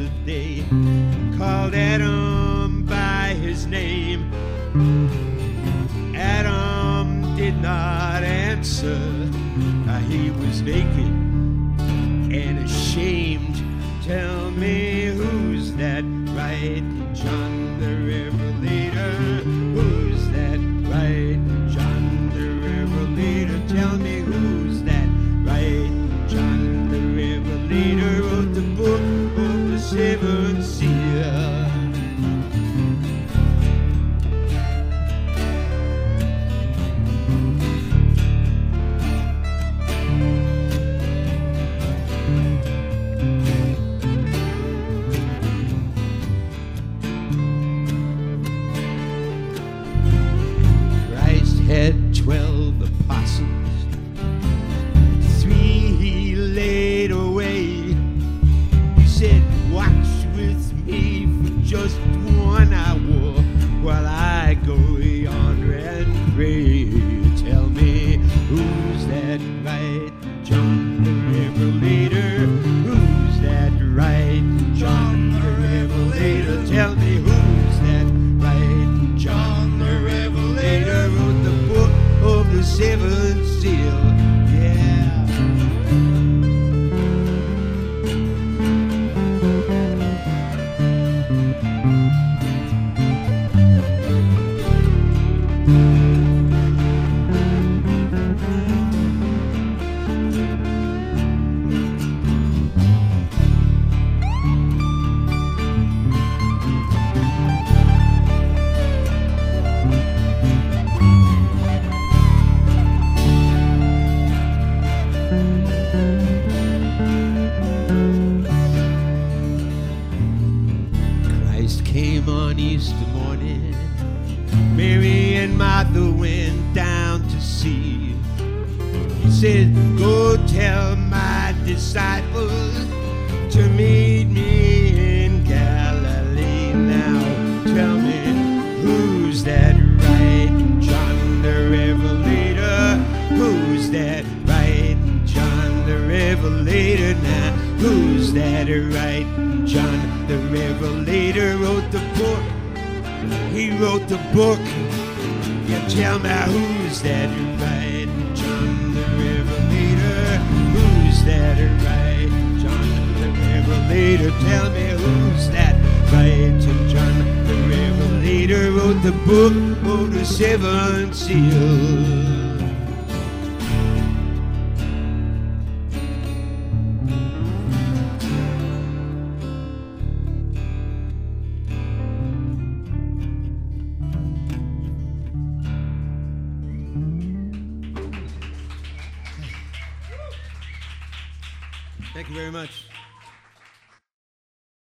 the day, called Adam by his name. Adam did not answer. He was naked and ashamed. Tell me, who's that right? John the Revelator. Who's that right? John the Revelator. Tell me, who's that right? John the Revelator wrote the book of the seven seals. Had 12 apostles, 3 he laid away. He said, watch with me for just 1 hour while I go yonder and pray. Tell me, who's that right? John the Revelator. Who's that right? John the Revelator. Tell me, who's that right? John the Revelator wrote the book of the seven seal. Yeah. Came on Easter morning. Mary and Martha went down to see. He said, go tell my disciples to meet me in Galilee. Now tell me, who's that right? John the Revelator. Who's that right? John the Revelator. Now who's that right? John the Revelator wrote the book. He wrote the book. Yeah, tell me, who's that right? John the Revelator. Who's that right? John the Revelator. Tell me, who's that right? John the Revelator wrote the book of the seven seals. Thank you very much.